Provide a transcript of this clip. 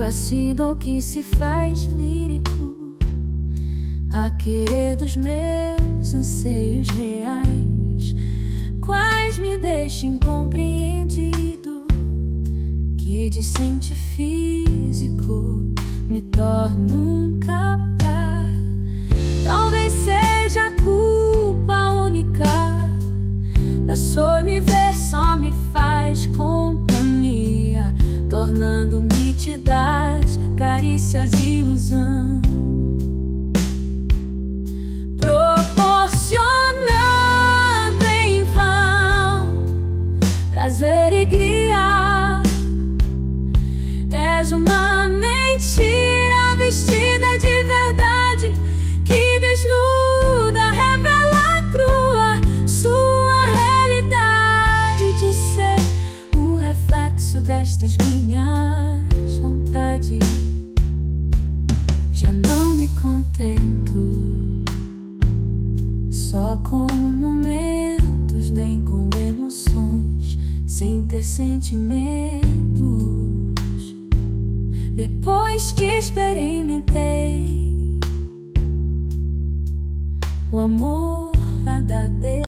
fascina o que se faz lírico, a querer dos meus anseios reais, quais me deixam incompreendido, que de sente físico me torno incapaz. Talvez seja a culpa única da solidez, só me faz companhia, tornando nitidez, carícias e ilusão, proporcionando em vão prazer e guia. És uma mentira vestida de verdade, que desnuda, revela crua sua realidade de ser o reflexo destas minhas vontades. Já não me contento só com momentos, nem com emoções, sem ter sentimentos. Depois que experimentei o amor verdadeiro.